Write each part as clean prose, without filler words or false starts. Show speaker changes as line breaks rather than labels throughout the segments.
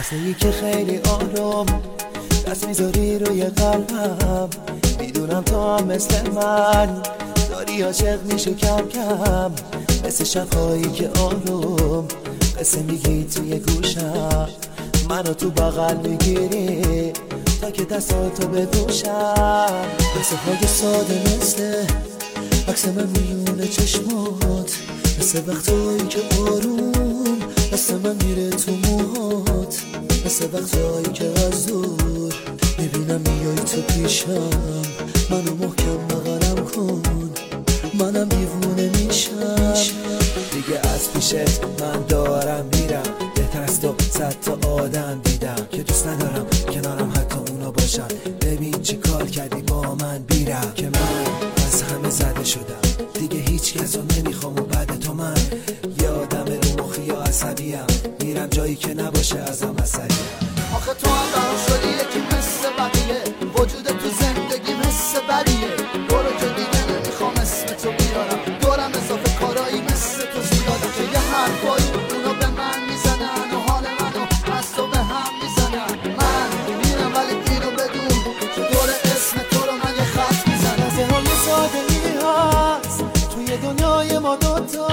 لحظه‌ای که خیلی آروم دست میذاری روی قلبم، میدونم تو هم مثل من داری عاشق میشی کم کم، مثل شبهایی که آروم قصه میگی توی گوشم، منو تو بغل میگیری تا که دستاتو بدوشم. مثل های ساده مثل عکس من میونه چشمات، مثل وقتایی که آروم مثل من میره تو موهات، مثل وقتایی که از دور میبینم میای تو پیشم، منو محکم بغلم کن منم دیوونه میشم. دیگه از پیشت من دارم میرم، بهتر از تو 100 تا آدم دیدم که دوست ندارم کنارم حتی اونا باشن. ببین چی کار کردی با من بیرم که من از همه زده شدم، دیگه هیچ کسو نمیخوام و بعد تو من یه آدم رو مخی یا عصبیم، میرم جایی که نباشه ازم عصبیم.
آخه تو هم برام شدی یکی مثل بقیه، وجود تو زندگی مثل بریه، برو که دیگه نمیخوام اسم تو بیارم، دورم اضافه کارایی مثل تو زیاده که یه حرفایی اونا به من میزنن و حال منو از تو به هم میزنن. من میرم ولی اینو بدون که دور اسم تو رو من یه خط میزنم.
لحظه های سادگی هست توی دنیای ما دوتا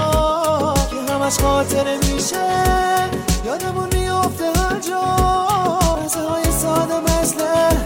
که همش خاطره میشه یادمون میافته هر جا. لحظه های ساده مثل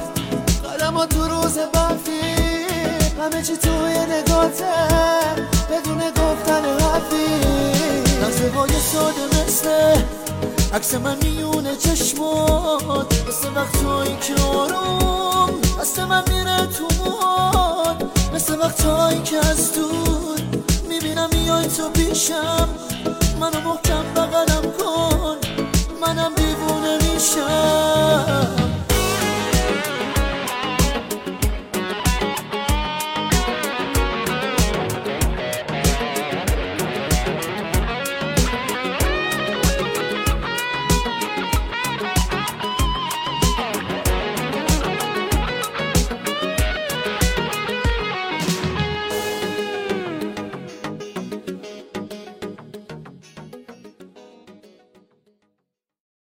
قدم تو روز برفی، همه چی توی نگاته بدون گفتن حرفی. لحظه های ساده مثل عکس من میونه چشمات، مثل وقتایی که آروم مثل من میره تو موهات، مثل وقتایی که از دور میبینم میای تو پیشم، منو محکم بغلم کن منم دیوونه میشم.